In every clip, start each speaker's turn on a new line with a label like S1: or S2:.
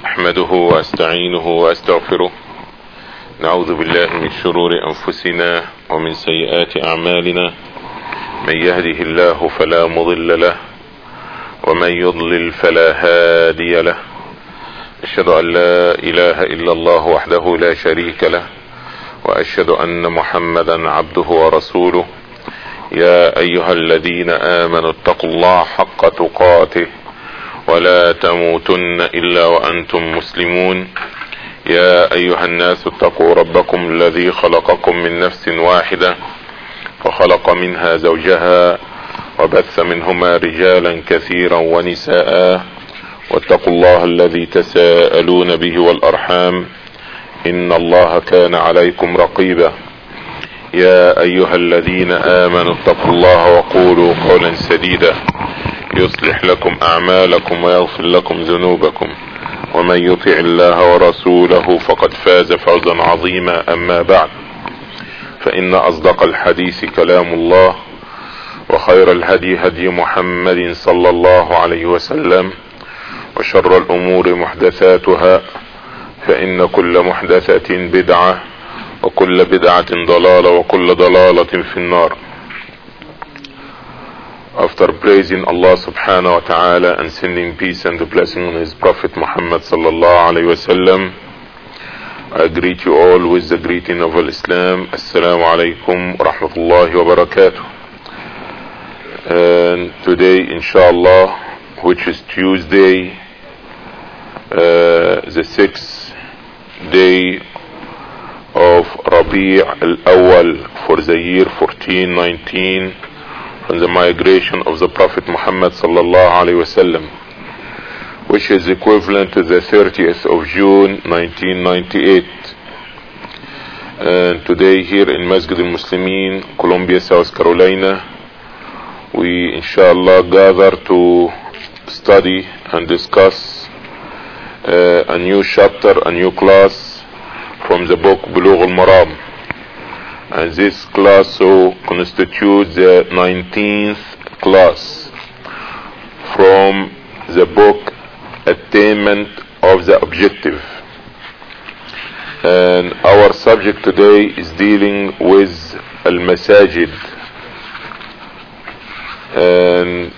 S1: أحمده وأستعينه وأستغفره. نعوذ بالله من شرور أنفسنا ومن سيئات أعمالنا. من يهده الله فلا مضل له ومن يضلل فلا هادي له. أشهد أن لا إله إلا الله وحده لا شريك له، وأشهد أن محمدا عبده ورسوله. يا أيها الذين آمنوا اتقوا الله حق تقاته ولا تموتن إلا وأنتم مسلمون. يا أيها الناس اتقوا ربكم الذي خلقكم من نفس واحدة وخلق منها زوجها وبث منهما رجالا كثيرا ونساء، واتقوا الله الذي تساءلون به والأرحام إن الله كان عليكم رقيبا. يا أيها الذين آمنوا اتقوا الله وقولوا قولا سديدا يصلح لكم أعمالكم ويغفر لكم ذنوبكم، ومن يطع الله ورسوله فقد فاز فوزا عظيما. أما بعد، فإن أصدق الحديث كلام الله، وخير الهدي هدي محمد صلى الله عليه وسلم، وشر الأمور محدثاتها، فإن كل محدثة بدعة وكل بدعة ضلالة وكل ضلالة في النار. After praising Allah subhanahu wa ta'ala and sending peace and blessing on His Prophet Muhammad sallallahu alayhi wa sallam, I greet you all with the greeting of Islam. Assalamu alaikum wa rahmatullahi wa barakatuh. And today, inshallah, which is Tuesday, the 6th day of Rabi' al-Awwal for the year 1419 from the migration of the Prophet Muhammad sallallahu alaihi wasallam, which is equivalent to the 30th of June 1998. And today here in Masjid al-Muslimin, Columbia, South Carolina, we inshallah gather to study and discuss a new chapter, a new class from the book Bulugh al-Maram. And this class so constitutes the 19th class from the book Attainment of the Objective. And our subject today is dealing with al-Masajid. And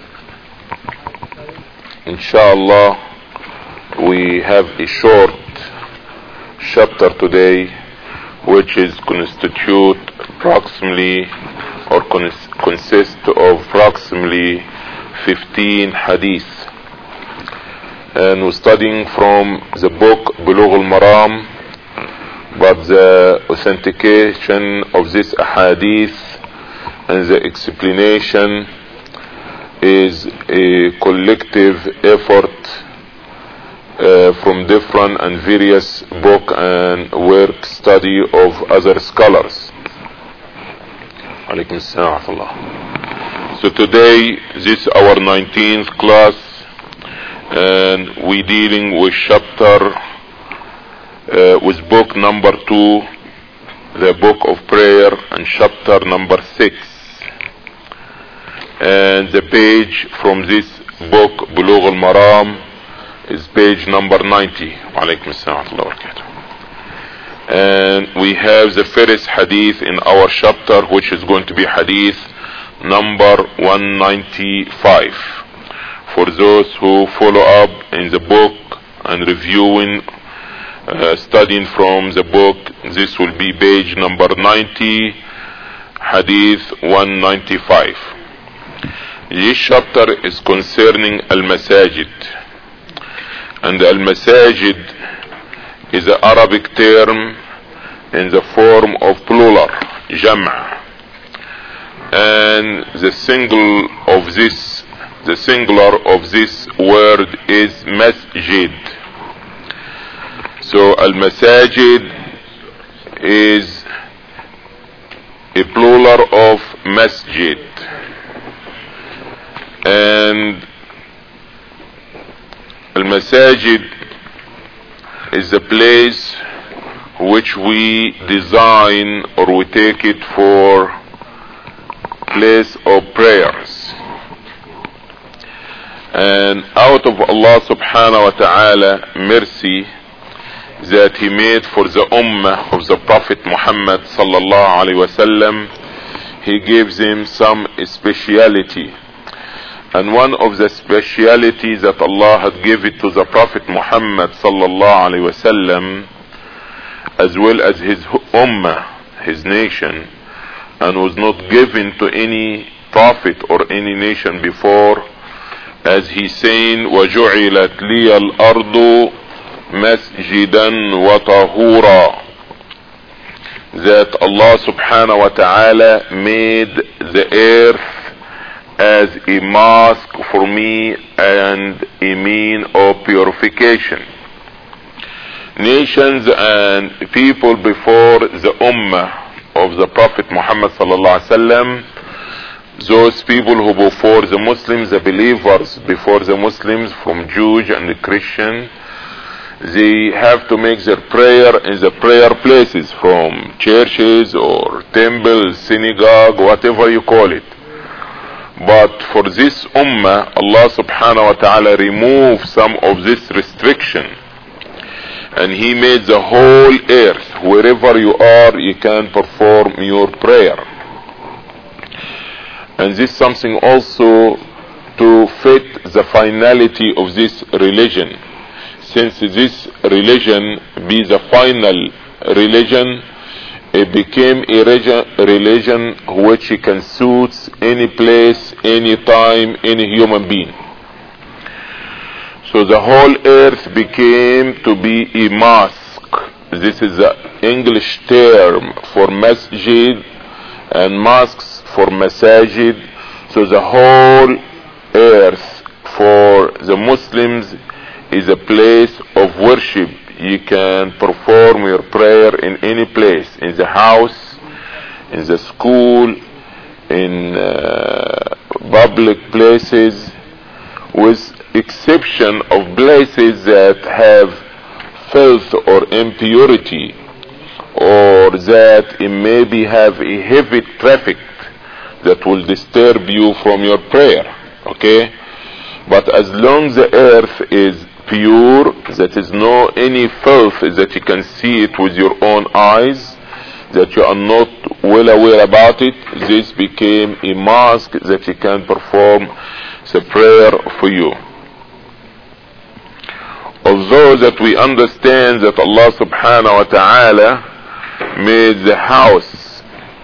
S1: inshallah we have a short chapter today which is constitute approximately or consist of approximately 15 hadith, and we're studying from the book Bulugh al-Maram, but the authentication of this hadith and the explanation is a collective effort from different and various book and work study of other scholars. So today this is our 19th class, and we dealing with chapter with book number 2, the book of prayer, and chapter number 6, and the page from this book Bulugh al-Maram is page number 90. And we have the first hadith in our chapter, which is going to be hadith number 195. For those who follow up in the book and reviewing, studying from the book, this will be page number 90, hadith 195. This chapter is concerning al-Masajid. And al-Masajid is an Arabic term in the form of plural, Jam'. And the singular of this word is Masjid. So al-Masajid is a plural of Masjid. And al-Masajid is the place which we design or we take it for place of prayers. And out of Allah subhanahu wa ta'ala mercy that he made for the ummah of the Prophet Muhammad sallallahu alaihi wasallam, he gives him some speciality. And one of the specialities that Allah had given to the Prophet Muhammad sallallahu alaihi wasallam, as well as his ummah, his nation, and was not given to any prophet or any nation before, as he's saying, وَجُعِلَتْ لِيَ الْأَرْضُ مَسْجِدًا وَطَهُورًا, that Allah subhanahu wa ta'ala made the earth as a mosque for me and a mean of purification. Nations and people before the ummah of the Prophet Muhammad sallallahu alaihi wasallam, those people who before the Muslims, the believers before the Muslims, from Jews and the Christian, they have to make their prayer in the prayer places, from churches or temples, synagogue, whatever you call it. But for this ummah, Allah subhanahu wa ta'ala removed some of this restriction, and he made the whole earth, wherever you are, you can perform your prayer. And this is something also to fit the finality of this religion. Since this religion be the final religion, it became a religion which can suit any place, any time, any human being. So the whole earth became to be a mosque. This is the English term for masjid, and mosques for masajid. So the whole earth for the Muslims is a place of worship. You can perform your prayer in any place, in the house, in the school, in public places, with exception of places that have filth or impurity, or that it maybe have a heavy traffic that will disturb you from your prayer. Okay? But as long as the earth is pure, that is no any filth that you can see it with your own eyes, that you are not well aware about it, this became a mosque that you can perform the prayer for you. Although that we understand that Allah subhanahu wa ta'ala made the house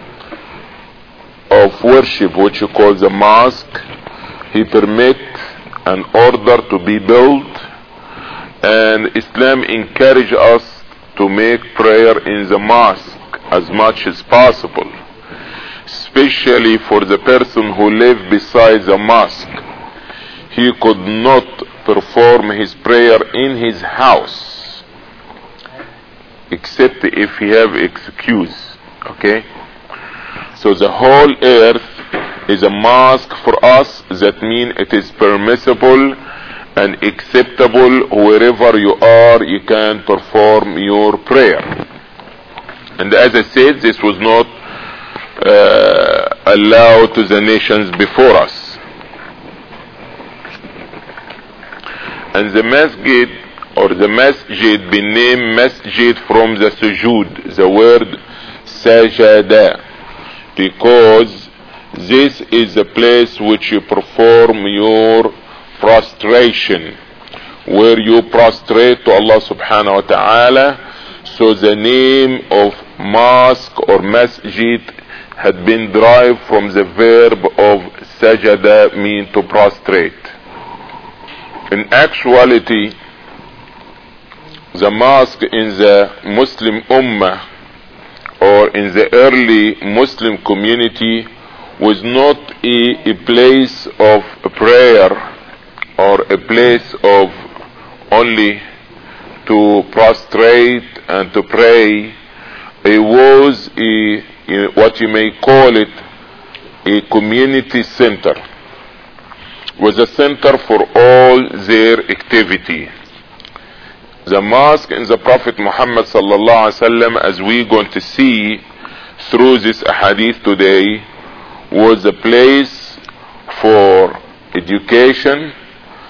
S1: of worship, which you call the mosque, he permit an order to be built, and Islam encourage us to make prayer in the mosque as much as possible, especially for the person who live beside the mosque. He could not perform his prayer in his house except if he have excuse. Okay? So the whole earth is a mosque for us. That means it is permissible and acceptable wherever you are, you can perform your prayer. And as I said, this was not allowed to the nations before us. And the masjid or the masjid been named masjid from the sujood, the word sajada, because this is the place which you perform your prostration, where you prostrate to Allah subhanahu wa ta'ala. So the name of mosque or masjid had been derived from the verb of sajada, mean to prostrate. In actuality, the mosque in the Muslim ummah or in the early Muslim community was not a place of prayer or a place of only to prostrate and to pray. It was what you may call it a community center, was a center for all their activity. The mosque in the Prophet Muhammad sallallahu alaihi wasallam, as we're going to see through this hadith today, was a place for education,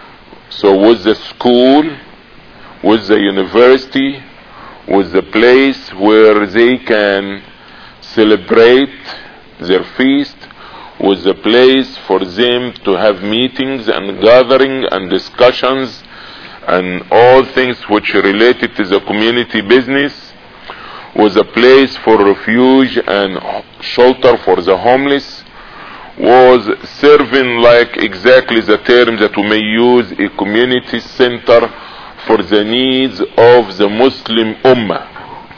S1: So with the school, with the university, with the place where they can celebrate their feast, with the place for them to have meetings and gathering and discussions and all things which related to the community business, was a place for refuge and shelter for the homeless, was serving like exactly the term that we may use, a community center for the needs of the Muslim Ummah.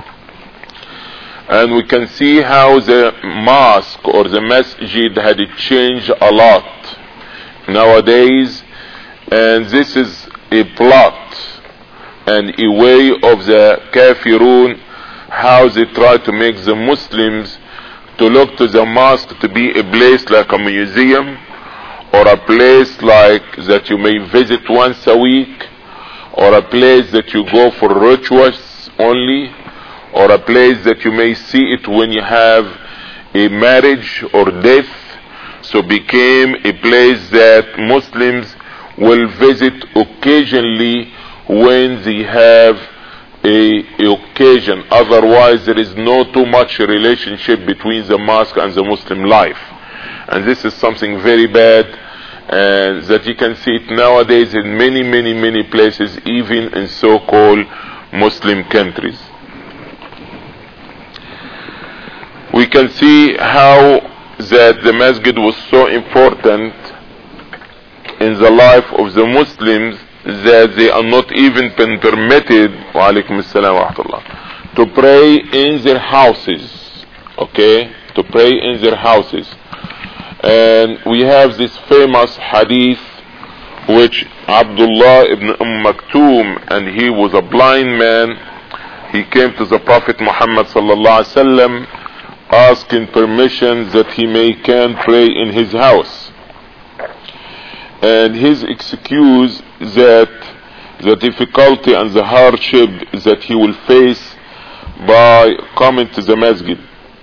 S1: And we can see how the mosque or the masjid had changed a lot nowadays, and this is a plot and a way of the kafirun, how they try to make the Muslims to look to the mosque to be a place like a museum, or a place like that you may visit once a week, or a place that you go for rituals only, or a place that you may see it when you have a marriage or death. So became a place that Muslims will visit occasionally when they have a occasion. Otherwise there is no too much relationship between the mosque and the Muslim life, and this is something very bad, and that you can see it nowadays in many places, even in so-called Muslim countries. We can see how that the masjid was so important in the life of the Muslims that they are not even been permitted to pray in their houses. Okay, to pray in their houses. And we have this famous hadith which Abdullah ibn Maktoum, and he was a blind man, he came to the Prophet Muhammad sallallahu alaihi wasallam asking permission that he can pray in his house. And his excuse that the difficulty and the hardship that he will face by coming to the masjid.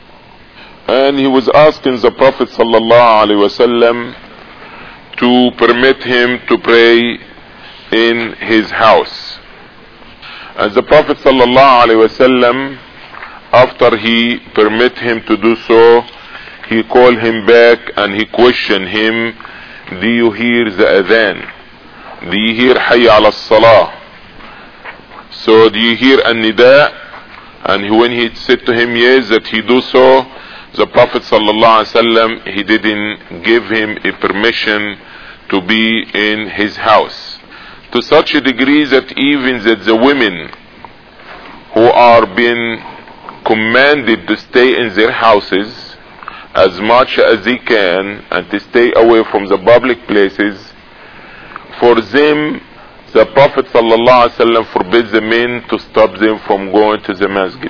S1: And he was asking the Prophet sallallahu alaihi wasallam to permit him to pray in his house. And the Prophet sallallahu alaihi wasallam, after he permit him to do so, he called him back and he questioned him, do you hear the adhan? Do you hear hayya ala salah? So do you hear an-nida? And when he said to him yes, that he do so, the Prophet sallallahu alaihi wasallam, he didn't give him a permission to be in his house, to such a degree that even that the women who are being commanded to stay in their houses as much as they can and to stay away from the public places, for them the Prophet sallallahu alaihi wasallam forbids the men to stop them from going to the masjid.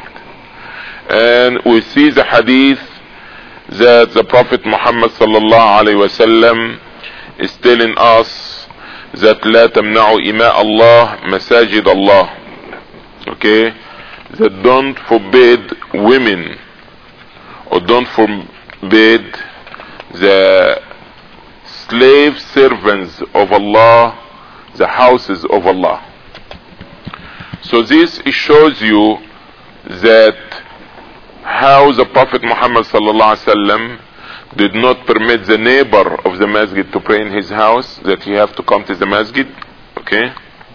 S1: And we see the hadith that the Prophet Muhammad sallallahu alaihi wasallam is telling us that لا تمنعوا إماء الله مساجد الله. Okay, that don't forbid women, or don't forbid the slave servants of Allah, the houses of Allah. So this shows you that how the Prophet Muhammad sallallahu alaihi wasallam did not permit the neighbor of the masjid to pray in his house, that he have to come to the masjid. Okay,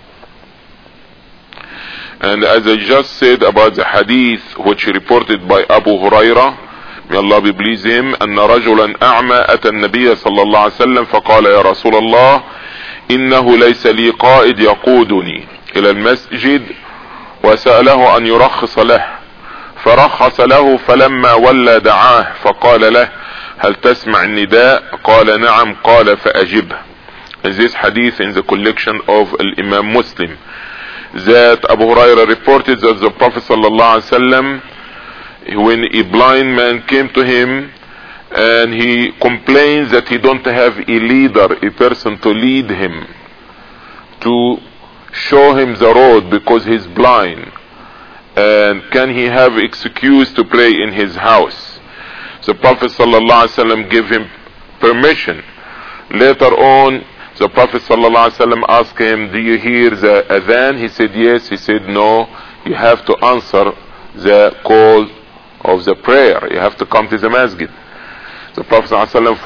S1: and as I just said about the hadith which reported by Abu Hurairah, may Allah be pleased him, أن رجلا أعمى أتى النبي صلى الله عليه وسلم فقال يا رسول الله إنه ليس لي قائد يقودني إلى المسجد وسأله أن يرخص له فرخص له فلما ولى دعاه فقال له هل تسمع النداء قال نعم قال فأجبه. And this hadith in the collection of Imam Muslim, that Abu Hurairah reported that the Prophet sallallahu alaihi wasallam, when a blind man came to him and he complains that he don't have a leader, a person to lead him, to show him the road because he's blind, and can he have excuse to pray in his house? The Prophet sallallahu alaihi wasallam gave him permission. Later on, The Prophet ﷺ asked him, do you hear the adhan? He said yes. He said no, you have to answer the call of the prayer. You have to come to the masjid. The Prophet ﷺ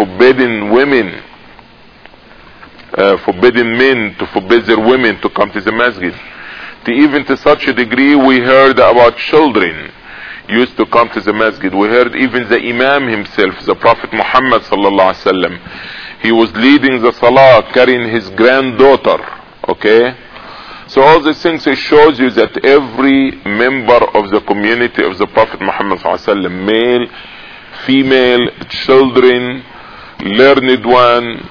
S1: forbidden men to forbid their women to come to the masjid. Even to such a degree, we heard about children used to come to the masjid. We heard even the Imam himself, the Prophet Muhammad ﷺ, he was leading the salah carrying his granddaughter. Okay, so all these things, it shows you that every member of the community of the Prophet Muhammad ﷺ, male, female, children, learned one,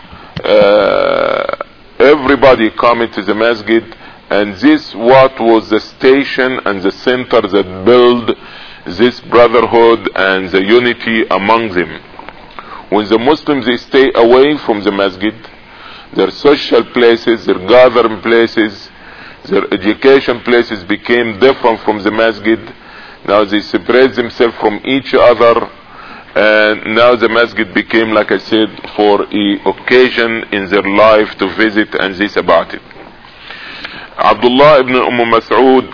S1: everybody coming to the masjid. And this what was the station and the center that built this brotherhood and the unity among them. When the Muslims, they stay away from the masjid, their social places, their gathering places, their education places became different from the masjid. Now they separate themselves from each other, and now the masjid became, like I said, for an occasion in their life to visit and this about it. Abdullah ibn Mas'ud,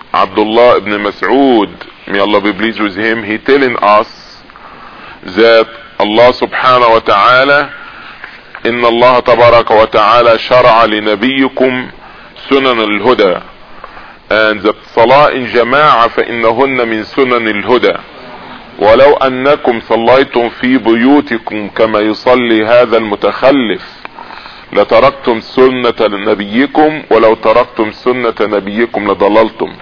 S1: may Allah be pleased with him, he telling us that Allah subhanahu wa ta'ala, inna Allah tabaraka wa ta'ala shara'a li nabiyyukum sunan al-huda, and the salah in jama'a fa innahunna min sunan al-huda, ولو أنكم صليتم في بيوتكم كما يصلي هذا المتخلف لتركتم سنة نبيكم ولو تركتم سنة نبيكم لضللتم.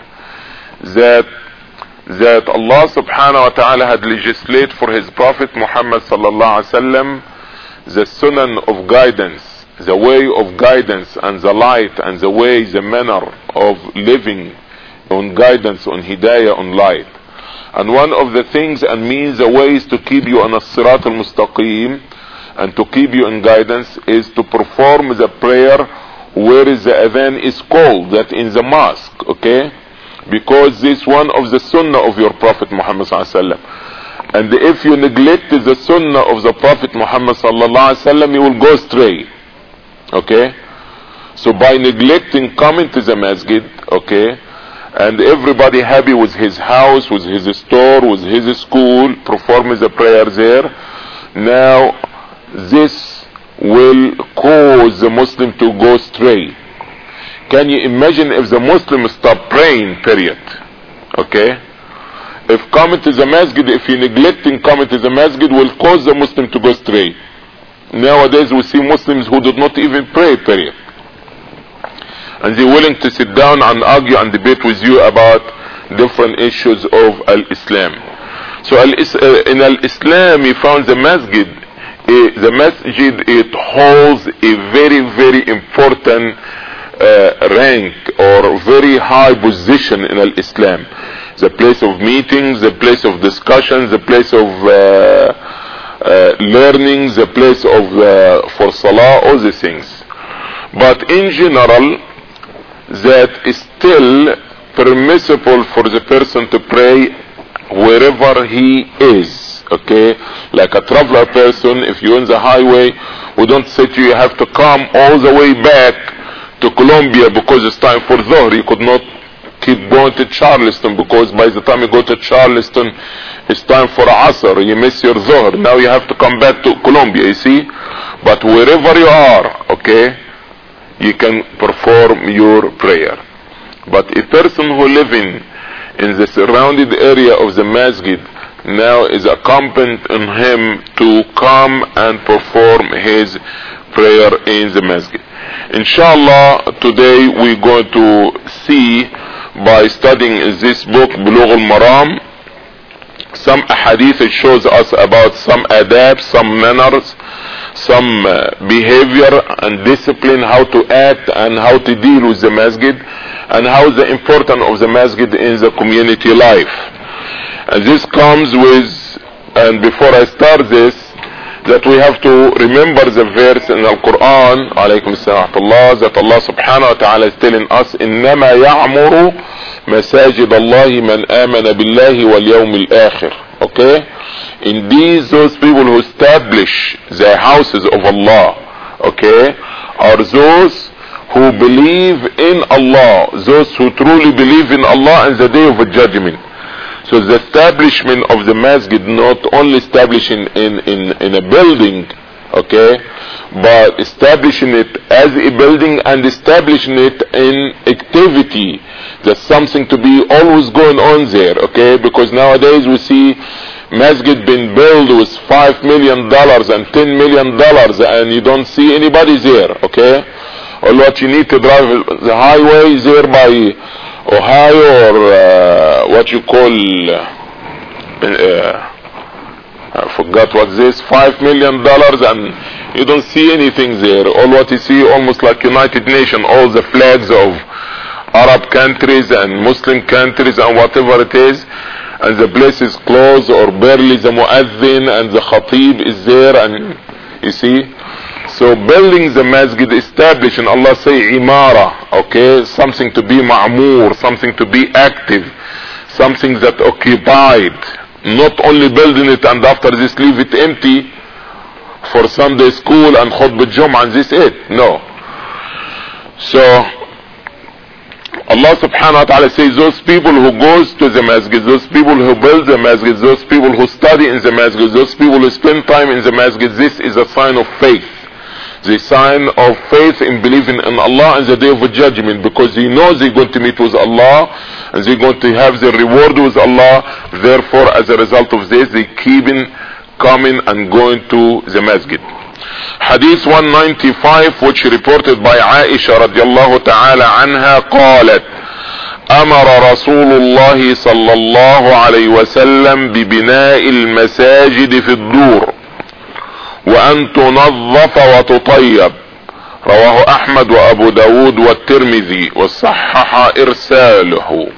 S1: That Allah subhanahu wa ta'ala had legislated for his Prophet Muhammad sallallahu alaihi wasallam the sunan of guidance, the way of guidance and the light and the way, the manner of living on guidance, on hidayah, on light. And one of the things and means, the ways to keep you on as-sirat al-mustaqim and to keep you in guidance is to perform the prayer where the adhan is called, that in the mosque, okay? Because this one of the sunnah of your Prophet Muhammad sallallahu alaihi wasallam. And if you neglect the sunnah of the Prophet Muhammad sallallahu alaihi wasallam, you will go astray, okay? So by neglecting coming to the masjid, okay, and everybody happy with his house, with his store, with his school, performing the prayer there, now this will cause the Muslim to go astray. Can you imagine if the Muslim stop praying, period? Okay? If coming to the masjid, if you neglecting coming to the masjid, will cause the Muslim to go astray. Nowadays we see Muslims who do not even pray, period. And they're willing to sit down and argue and debate with you about different issues of Al-Islam. So in Al-Islam, you found the masjid. The masjid, it holds a very, very important rank or very high position in Al-Islam. The place of meetings, the place of discussions, the place of learning, the place of for salah, all these things. But in general, that is still permissible for the person to pray wherever he is, okay? Like a traveler person, if you're in the highway, we don't say to you, you have to come all the way back to Colombia because it's time for Dhuhr. You could not keep going to Charleston, because by the time you go to Charleston, it's time for Asr. You miss your Dhuhr. Now you have to come back to Colombia, you see? But wherever you are, okay, you can perform your prayer. But a person who living in the surrounded area of the masjid now is incumbent on him to come and perform his prayer in the masjid. Inshallah, today we're going to see, by studying this book, Bulugh al-Maram, some hadith that shows us about some adab, some manners, some behavior and discipline, how to act and how to deal with the masjid, and how the importance of the masjid in the community life. And this comes with, and before I start this, that we have to remember the verse in the Quran, alaykum assalam, that Allah subhanahu wa ta'ala is telling us, إِنَّمَا يَعْمُرُ مَسَاجِدَ اللَّهِ مَنْ آمَنَ بِاللَّهِ وَالْيَوْمِ الْآخِرِ. Okay? Indeed, those people who establish the houses of Allah, okay, are those who believe in Allah, those who truly believe in Allah and the day of judgment. So the establishment of the masjid, not only establishing in a building, okay, but establishing it as a building and establishing it in activity. There's something to be always going on there, okay, because nowadays we see masjid being built with $5 million and $10 million and you don't see anybody there, okay. All what you need to drive the highway there by Ohio or what you call I forgot what this, $5 million and you don't see anything there. All what you see almost like United Nations, all the flags of Arab countries and Muslim countries and whatever it is, and the place is closed or barely the muazzin and the khatib is there, and you see. So building the masjid, establishing, Allah say imara, okay, something to be ma'mur, something to be active, something that occupied, not only building it and after this leave it empty for Sunday school and khutbah Jum'ah and this it, no. So Allah subhanahu wa ta'ala says those people who goes to the masjid, those people who build the masjid, those people who study in the masjid, those people who spend time in the masjid, this is a sign of faith. The sign of faith in believing in Allah and the day of judgment, because they know they're going to meet with Allah and they're going to have the reward with Allah. Therefore, as a result of this, they keep coming and going to the masjid. Hadith 195, which reported by Aisha radiallahu ta'ala anha, قالت: أمر رسول الله صلى الله عليه وسلم ببناء المساجد في الدور وأن تنظف وتطيب. رواه أحمد وأبو داود والترمذي وصحح إرساله.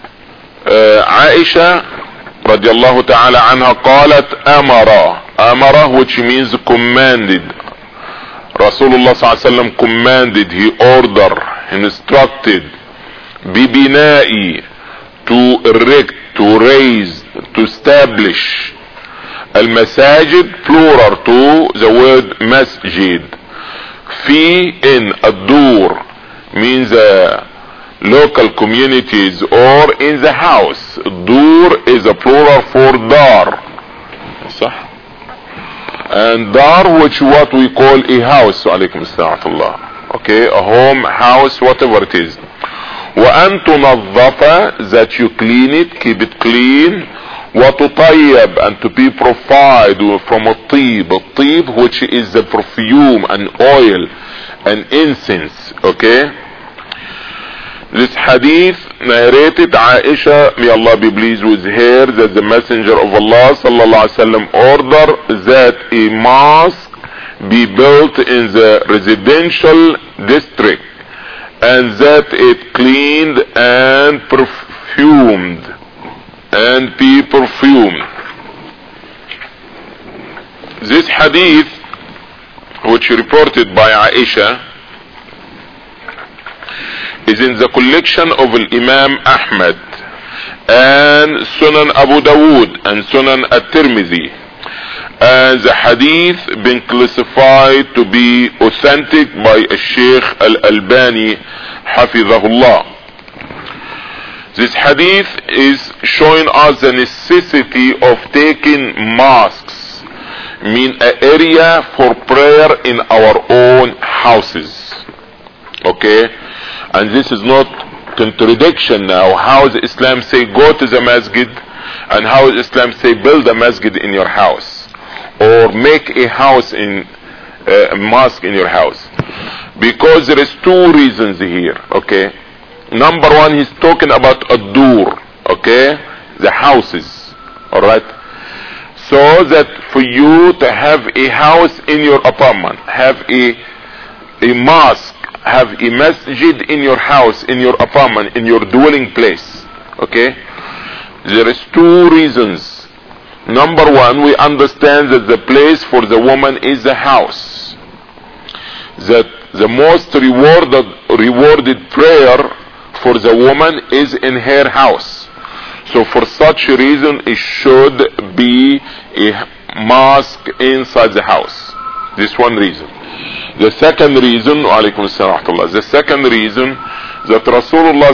S1: عائشة رضي الله تعالى عنها قالت أمر, which means commanded. Rasulullah sallallahu alaihi wasallam commanded, he ordered, instructed, ببناء, to erect, to raise, to establish, المساجد plural to the word masjid. في, in, الدور means local communities or in the house. Dur is a plural for dar. صح. And dar, which what we call a house. عليكم السلام ورحمة الله. Okay, a home, house, whatever it is. وأن تنظف, that you clean it, keep it clean. وتطيب, and to be purified from a طيب, which is the perfume and oil and incense. Okay. This hadith narrated Aisha, may Allah be pleased with her, that the Messenger of Allah sallallahu alaihi wasallam ordered that a mosque be built in the residential district and that it cleaned and perfumed and be perfumed. This hadith, which reported by Aisha, is in the collection of Imam Ahmad and Sunan Abu Dawood and Sunan At-Tirmidhi, and the hadith been classified to be authentic by Sheikh Al-Albani Hafizahullah. This hadith is showing us the necessity of taking mosques, mean an area for prayer in our own houses. Okay. And this is not contradiction now. How does Islam say go to the masjid, and how does Islam say build a masjid in your house or make a house in a mosque in your house? Because there is two reasons here. Okay. Number one, he's talking about ad-dur, okay, the houses. All right. So that for you to have a house in your apartment, have a mosque, have a masjid in your house, in your apartment, in your dwelling place. Okay. There is two reasons. Number one, we understand that the place for the woman is the house. That the most rewarded prayer for the woman is in her house. So for such a reason, it should be a mosque inside the house. This one reason. The second reason, alaykum assalam wa rahmatullah, the second reason that Rasulullah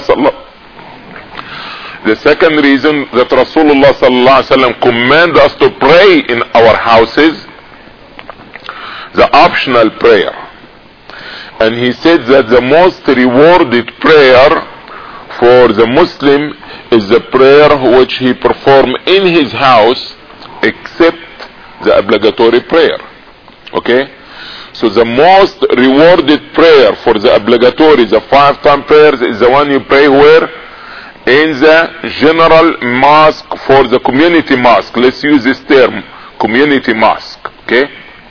S1: sallallahu alaihi wasallam command us to pray in our houses, the optional prayer. And he said that the most rewarded prayer for the Muslim is the prayer which he performed in his house, except the obligatory prayer. Okay? So the most rewarded prayer for the obligatory, the 5-time prayers, is the one you pray where? In the general mosque for the community mosque. Let's use this term, community mosque. Okay?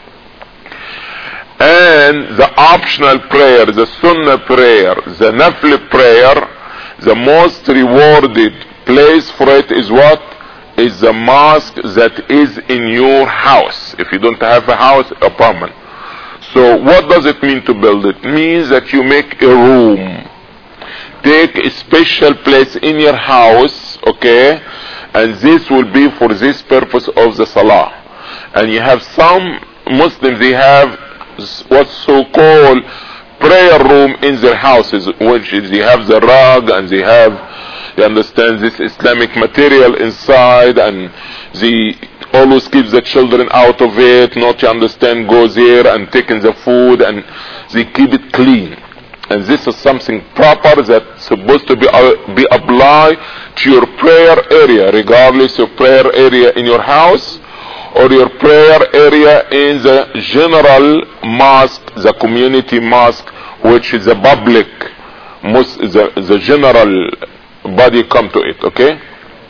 S1: And the optional prayer, the sunnah prayer, the nafil prayer, the most rewarded place for it is what? Is the mosque that is in your house. If you don't have a house, apartment. So what does it mean to build it? It means that you make a room. Take a special place in your house, okay? And this will be for this purpose of the salah. And you have some Muslims, they have what's so-called prayer room in their houses, which is they have the rug and they have, you understand, this Islamic material inside, and they always keep the children out of it, not, you understand, go there and taking the food, and they keep it clean. And this is something proper that's supposed to be applied to your prayer area, regardless of prayer area in your house or your prayer area in the general mosque, the community mosque, which is the public, the general body come to it. Okay?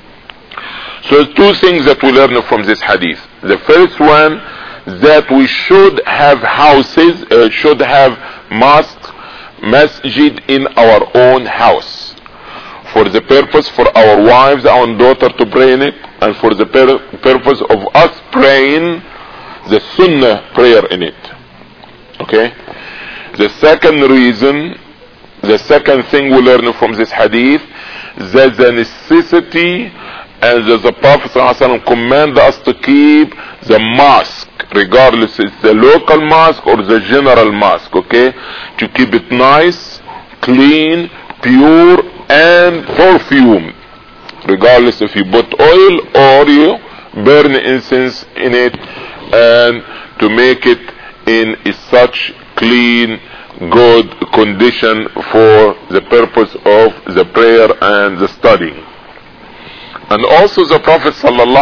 S1: So two things that we learn from this hadith. The first one, that we should have houses, should have mosques, masjid in our own house, for the purpose for our wives, our daughter to pray in it, and for the purpose of us praying the sunnah prayer in it. Okay? The second reason, the second thing we learn from this hadith, that the necessity and that the Prophet ﷺ command us to keep the mosque, regardless it's the local mosque or the general mosque, okay? To keep it nice, clean, pure, and perfumed, regardless if you put oil or you burn incense in it, and to make it in such clean, good condition for the purpose of the prayer and the study. And also the Prophet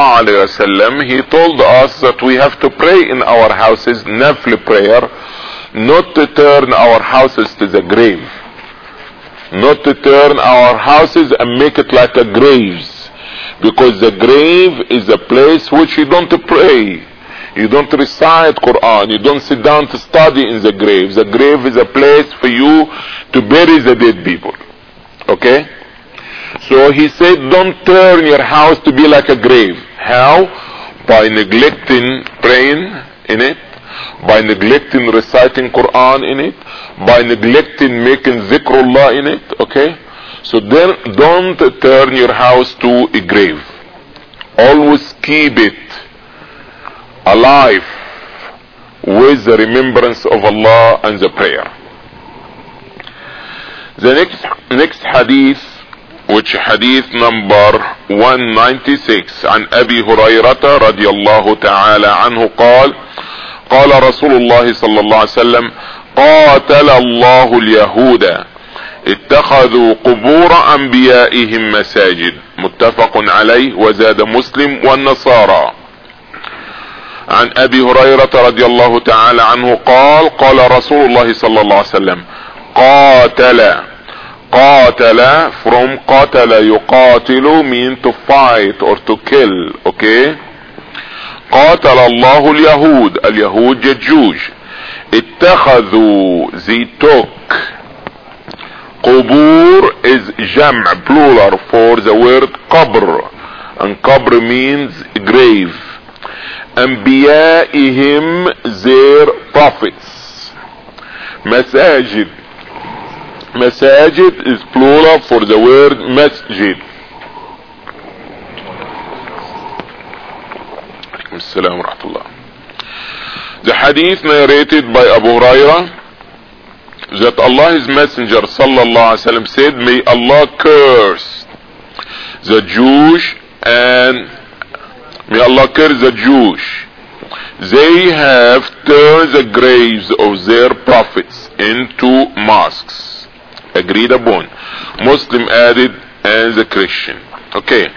S1: ﷺ, he told us that we have to pray in our houses, nafil prayer, not to turn our houses to the grave. Not to turn our houses and make it like a graves. Because the grave is a place which you don't pray. You don't recite Quran. You don't sit down to study in the grave. The grave is a place for you to bury the dead people. Okay? So he said, don't turn your house to be like a grave. How? By neglecting praying in it, by neglecting reciting Quran in it, by neglecting making zikrullah in it. Okay? So then don't turn your house to a grave. Always keep it alive with the remembrance of Allah and the prayer. The next hadith, which hadith number 196, عن أبي هريرة رضي الله تعالى عنه قال قال رسول الله صلى الله عليه وسلم قاتل الله اليهود اتخذوا قبور أنبيائهم مساجد متفق عليه وزاد مسلم والنصارى. عن أبي هريرة رضي الله تعالى عنه قال قال رسول الله صلى الله عليه وسلم قاتل from قاتل يقاتل mean to fight or to kill. Okay? قاتل الله اليهود Jews. اتخذوا they took. قبور is جمع plural for the word قبر, and قبر means grave. أنبيائهم their prophets. Masajid is plural for the word masjid. The hadith narrated by Abu Hurairah that Allah's Messenger sallallahu alaihi wasallam said, may Allah curse the Jews and may Allah curse the Jews. They have turned the graves of their prophets into mosques. Agreed upon. Muslim added, and the Christian. Okay.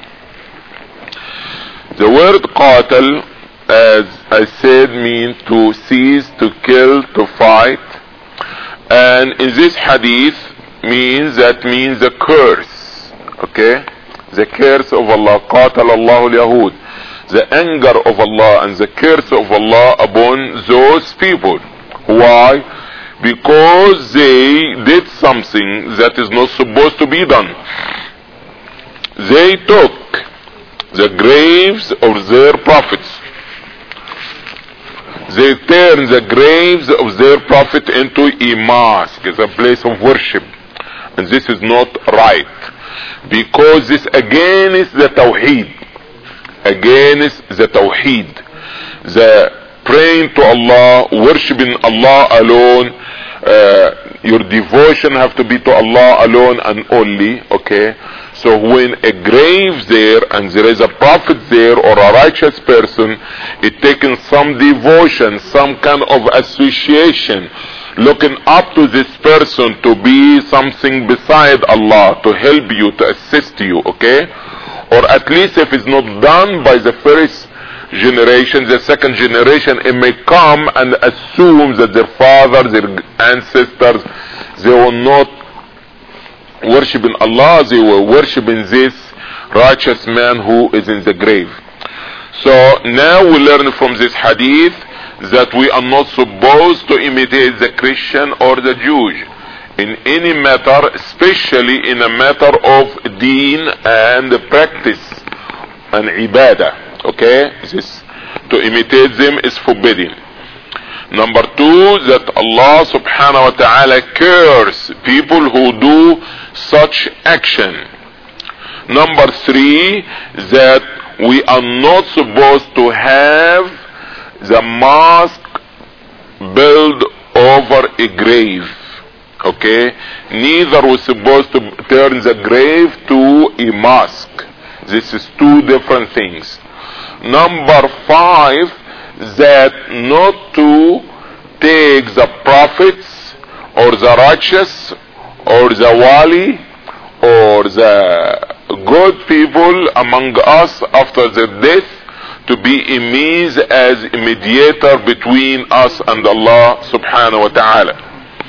S1: The word qatal, as I said, means to seize, to kill, to fight. And in this hadith means the curse. Okay? The curse of Allah. Qatal Allahu al-Yahud. The anger of Allah and the curse of Allah upon those people. Why? Because they did something that is not supposed to be done. They took the graves of their prophets. They turned the graves of their prophet into a mosque, as a place of worship. And this is not right. Because this again is the Tawheed. Against the Tawheed, the praying to Allah, worshipping Allah alone. Your devotion have to be to Allah alone and only. Okay, so when a grave there and there is a prophet there or a righteous person, it taking some devotion, some kind of association, looking up to this person to be something beside Allah, to help you, to assist you. Okay. Or at least if it's not done by the first generation, the second generation, it may come and assume that their fathers, their ancestors, they were not worshipping Allah, they were worshipping this righteous man who is in the grave. So now we learn from this hadith that we are not supposed to imitate the Christian or the Jew in any matter, especially in a matter of deen and practice and ibadah. Okay, this to imitate them is forbidden. Number two, that Allah subhanahu wa ta'ala curse people who do such action. Number three, that we are not supposed to have the mosque built over a grave. Okay, neither was supposed to turn the grave to a mosque. This is two different things. Number five, that not to take the prophets or the righteous or the wali or the good people among us after their death to be a means as a mediator between us and Allah subhanahu wa ta'ala.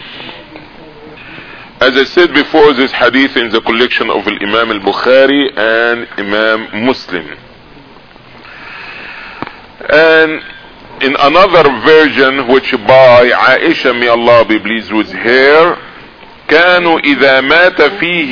S1: As I said before, this hadith in the collection of Imam al-Bukhari and Imam Muslim. And in another version, which by Aisha, may Allah be pleased with her, كانوا إذا مات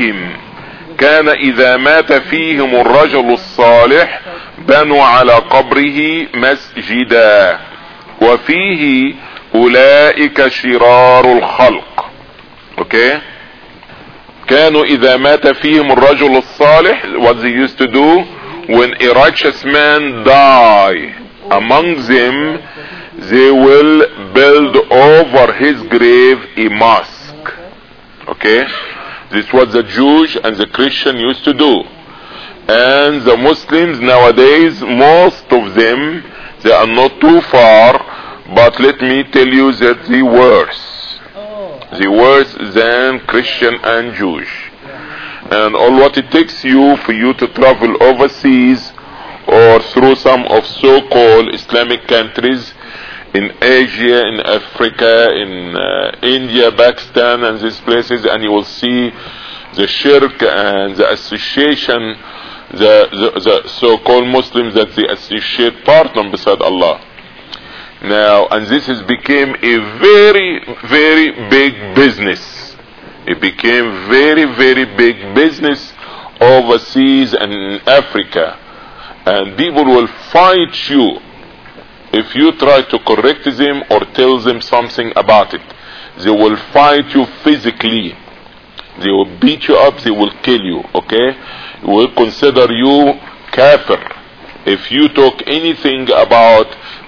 S1: فيهم الرجل الصالح بنوا على قبره مسجدا وفيه أولئك شرار الخلق. Okay? كانوا إذا مات فيهم الرجل الصالح, what they used to do when a righteous man die among them, they will build over his grave a mosque. Okay, this is what the Jews and the Christian used to do. And the Muslims nowadays, most of them, they are not too far, but let me tell you that they worse than Christian and Jewish. And all what it takes you for you to travel overseas or through some of so-called Islamic countries in Asia, in Africa, in India, Pakistan and these places, and you will see the shirk and the association, the so-called Muslims that they associate partner beside Allah. Now, and this has become a very, very big business. It became very, very big business overseas and in Africa. And people will fight you if you try to correct them or tell them something about it. They will fight you physically. They will beat you up, they will kill you, okay? They will consider you kafir if you talk anything about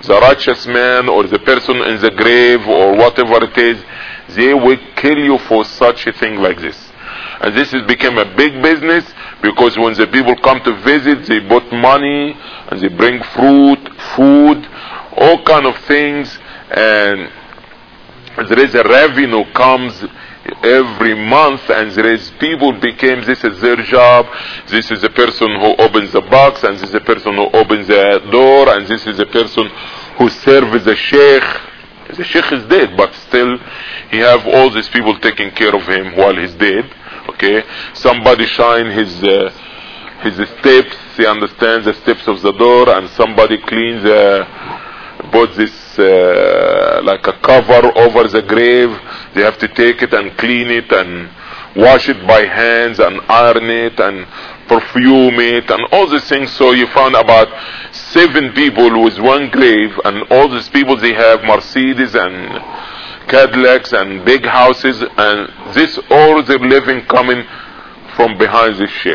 S1: the righteous man or the person in the grave or whatever it is, they will kill you for such a thing like this. And this has become a big business, because when the people come to visit, they put money and they bring fruit, food, all kind of things, and there is a revenue comes every month, and there is people became, this is their job, this is the person who opens the box, and this is the person who opens the door, and this is the person who serves the sheikh. The sheikh is dead, but still he have all these people taking care of him while he's dead. Okay, somebody shine his steps, he understands the steps of the door, and somebody cleans put this like a cover over the grave. They have to take it and clean it and wash it by hands and iron it and perfume it and all these things. So you found about 7 people with one grave, and all these people, they have Mercedes and Cadillacs and big houses, and this all their living coming from behind this sheikh.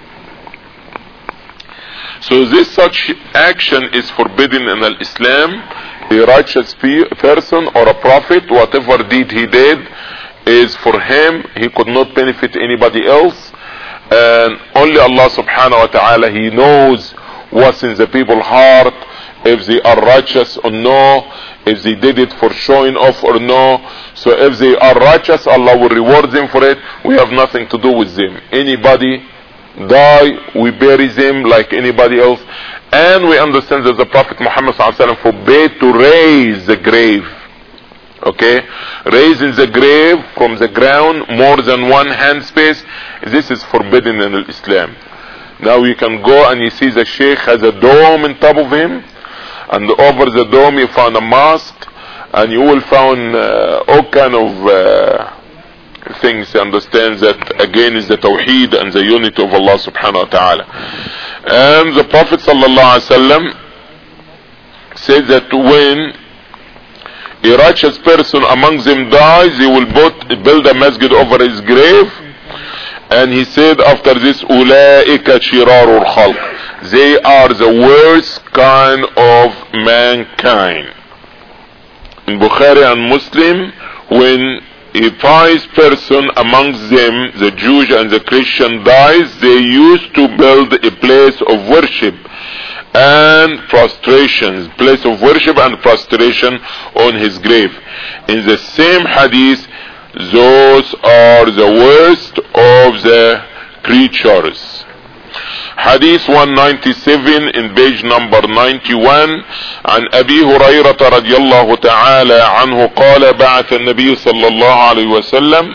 S1: So this such action is forbidden in Islam. A righteous person or a prophet, whatever deed he did is for him. He could not benefit anybody else, and only Allah subhanahu wa ta'ala, he knows what's in the people's heart, if they are righteous or no, if they did it for showing off or no. So if they are righteous, Allah will reward them for it. We have nothing to do with them. Anybody die, we bury them like anybody else. And we understand that the Prophet Muhammad ﷺ forbade to raise the grave. Okay, raising the grave from the ground more than 1 hand space, this is forbidden in Islam. Now you can go and you see the sheikh has a dome on top of him, and over the dome you found a mosque, and you will find all kind of things. Understand that again is the tawheed and the unity of Allah subhanahu wa ta'ala. And the Prophet sallallahu alaihi wasallam said that when a righteous person among them dies, they will build a masjid over his grave. And he said after this, Ulaika shirarul khalq, they are the worst kind of mankind. In Bukhari and Muslim, when a pious person amongst them, the Jews and the Christian, dies, they used to build a place of worship and prostrations, place of worship and prostration on his grave. In the same hadith, those are the worst of the creatures. Hadith 197 in page number 91. عن أبي هريرة رضي الله تعالى عنه قال بعث النبي صلى الله عليه وسلم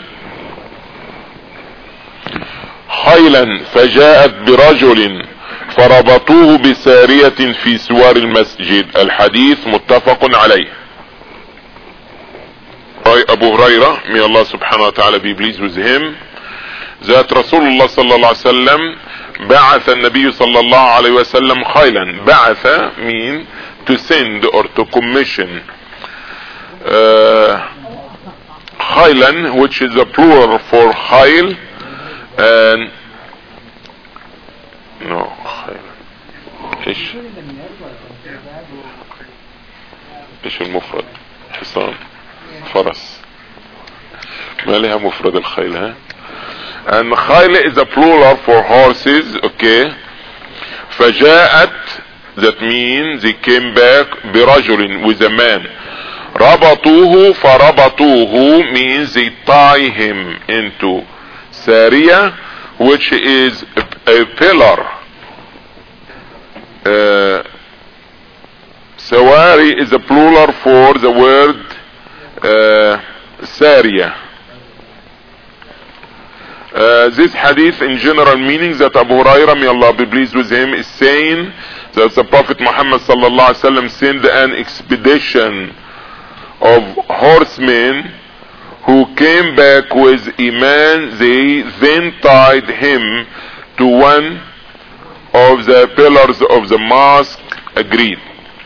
S1: خيلا فجاءت برجل فربطوه بسارية في سوار المسجد. الحديث متفق عليه. Abu Hurairah, may Allah subhanahu wa ta'ala be pleased with him, that Rasulullah sallallahu alayhi wa sallam بعث النبي صلى الله عليه وسلم خيلا. بعث mean to send or to commission. خيلا, which is a plural for خيل, and no خيلا ايش المفرد؟ حصان، فرس، ما لها مفرد الخيل ها. And khayl is a plural for horses. Okay, فجاءت, that means they came back, برجل, with a man. ربطوه, فربطوه means they tie him into سارية, which is a pillar. Sawari is a plural for the word سارية. This hadith in general meaning that Abu Hurairah, may Allah be pleased with him, is saying that the Prophet Muhammad sallallahu alaihi wasallam sent an expedition of horsemen who came back with a man. They then tied him to one of the pillars of the mosque. Agreed.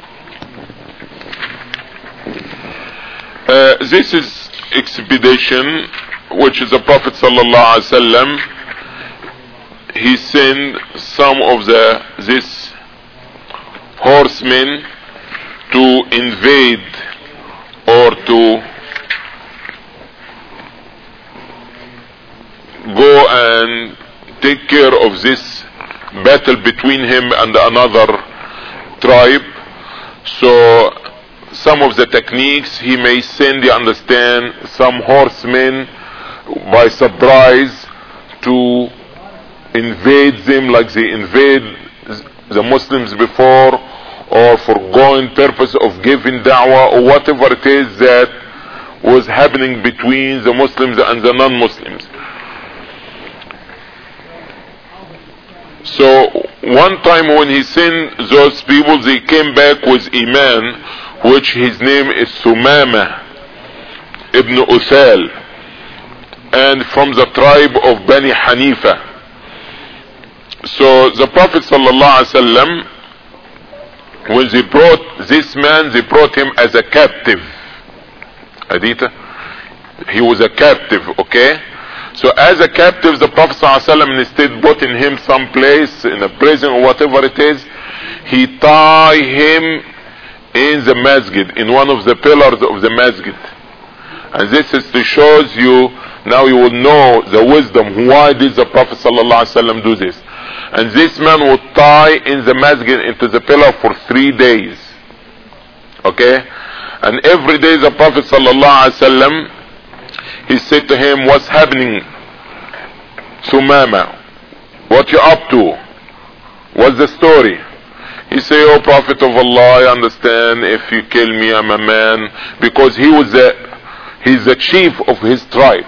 S1: This is expedition which is the Prophet sallallahu alaihi wasallam, he sent some of this horsemen to invade or to go and take care of this battle between him and another tribe. So some of the techniques, he may send, you understand, some horsemen by surprise to invade them like they invade the Muslims before, or for going purpose of giving da'wah, or whatever it is that was happening between the Muslims and the non-Muslims. So one time when he sent those people, they came back with a man which his name is Sumama ibn Uthal, and from the tribe of Bani Hanifa. So the Prophet sallallahu alaihi wasallam, when they brought this man, they brought him as a captive. Adita, he was a captive, okay? So as a captive, the Prophet ﷺ instead put in him some place, in a prison or whatever it is, he tie him in the masjid, in one of the pillars of the masjid. And this is to show you, now you will know the wisdom, why did the Prophet ﷺ do this. And this man would tie in the masjid into the pillar for 3 days. Okay? And every day the Prophet ﷺ, he said to him, what's happening, Sumama? What you up to? What's the story? He say, oh Prophet of Allah, I understand, if you kill me, I'm a man. Because he's the chief of his tribe.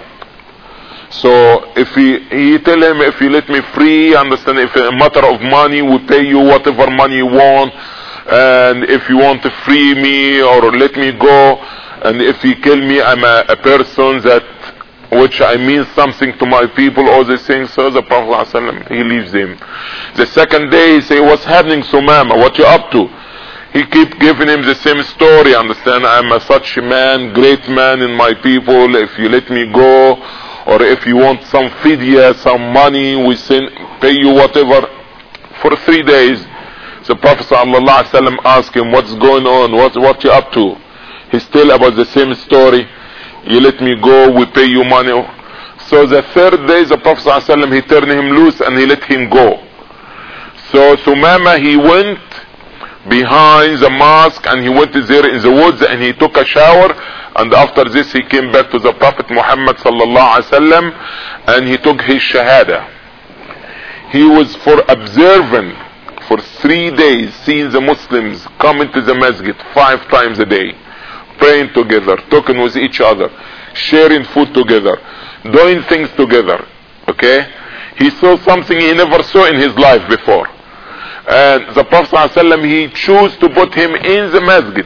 S1: So if he tell him, if you let me free, understand, if a matter of money, we pay you whatever money you want. And if you want to free me or let me go, and if you kill me, I'm a person that, which I mean something to my people, all these things. So the Prophet ﷺ, he leaves him. The second day he say, what's happening, Sumama? What you up to? He keep giving him the same story, understand, I'm such a man, great man in my people, if you let me go, or if you want some fidya, some money, we pay you whatever. For 3 days, the Prophet ﷺ asked him, what's going on, what you up to? He's still about the same story. You let me go, we pay you money. So the third day, the Prophet ﷺ, he turned him loose and he let him go. So Sumama, he went behind the mosque and he went there in the woods and he took a shower, and after this he came back to the Prophet Muhammad sallallahu alaihi wasallam and he took his shahada. He was for observing for 3 days, seeing the Muslims come into the masjid 5 times a day, praying together, talking with each other, sharing food together, doing things together. Okay? He saw something he never saw in his life before. And the Prophet ﷺ, he chose to put him in the masjid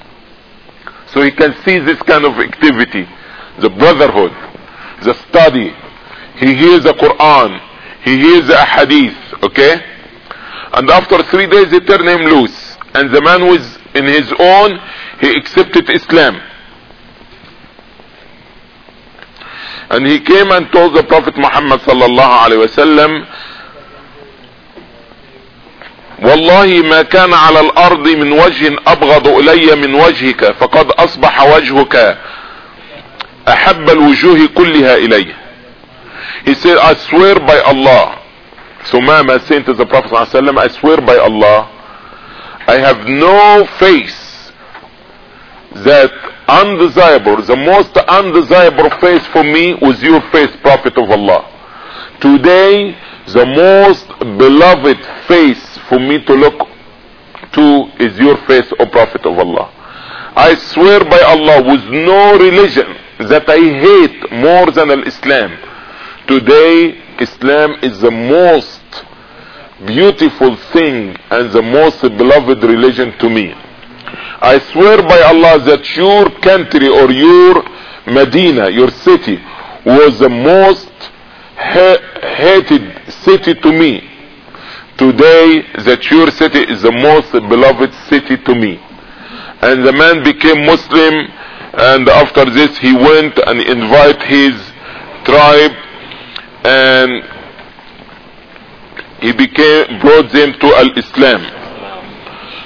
S1: so he can see this kind of activity, the brotherhood, the study. He hears the Quran, he hears the hadith. Okay? And after 3 days they turned him loose, and the man was in his own, he accepted Islam. And he came and told the Prophet Muhammad sallallahu alaihi wasallam, والله ما كان على الأرض من وجه أبغض إلي من وجهك فقد أصبح وجهك أحب الوجوه كلها إلي. He said, I swear by Allah, Sumama said to the Prophet ﷺ, I swear by Allah, I have no face that undesirable, the most undesirable face for me was your face, Prophet of Allah. Today, the most beloved face for me to look to is your face, O Prophet of Allah. I swear by Allah, with no religion that I hate more than Islam. Today, Islam is the most beautiful thing and the most beloved religion to me. I swear by Allah that your country or your Medina, your city, was the most hated city to me. Today, that your city is the most beloved city to me. And the man became Muslim, and after this he went and invited his tribe, and he brought them to Al-Islam.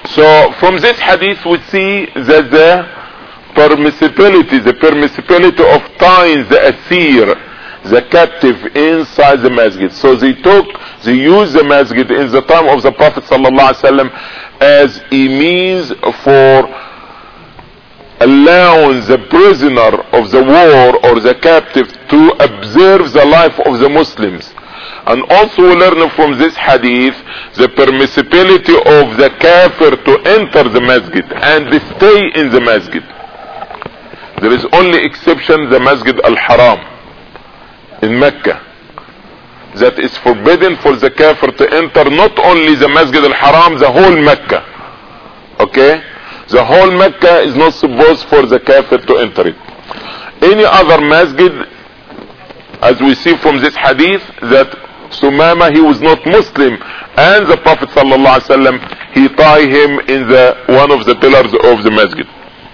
S1: So from this hadith we see that the permissibility of tying the asir, the captive, inside the masjid. So they used the masjid in the time of the Prophet ﷺ as a means for allowing the prisoner of the war or the captive to observe the life of the Muslims. And also we learn from this hadith the permissibility of the kafir to enter the masjid and stay in the masjid. There is only exception, the Masjid al-Haram in Mecca, that is forbidden for the kafir to enter. Not only the Masjid al-Haram, the whole Mecca. Okay? The whole Mecca is not supposed for the kafir to enter it. Any other masjid, as we see from this hadith, that Sumama, he was not Muslim, and the Prophet ﷺ, he tied him in one of the pillars of the masjid.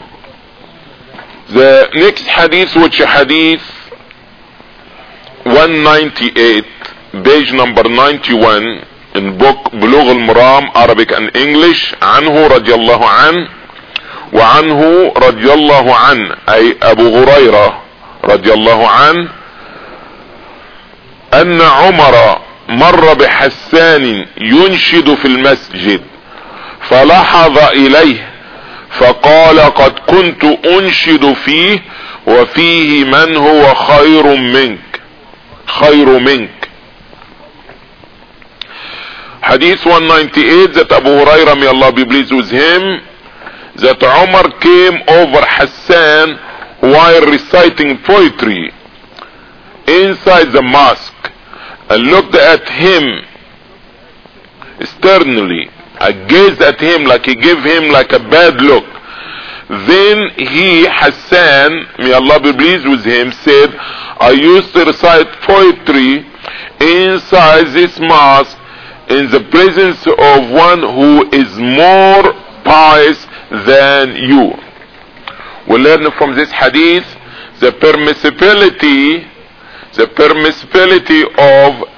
S1: The next hadith, which is hadith 198, page number 91 in book Bulugh al-Maram, Arabic and English. عنه رضي الله عنه وعنه رضي الله عنه أي أبو هريرة رضي الله عنه أن عمر مر بحسان ينشد في المسجد فلحظ إليه فقال قد كنت أنشد فيه وفيه من هو خير منك. Hadith 198, that Abu Hurairah, may Allah be pleased with him, that Umar came over Hassan while reciting poetry inside the mosque and looked at him sternly. I gazed at him like he gave him like a bad look. Then he, Hassan, may Allah be pleased with him, said, I used to recite poetry inside this mosque in the presence of one who is more pious than you. We learn from this hadith the permissibility of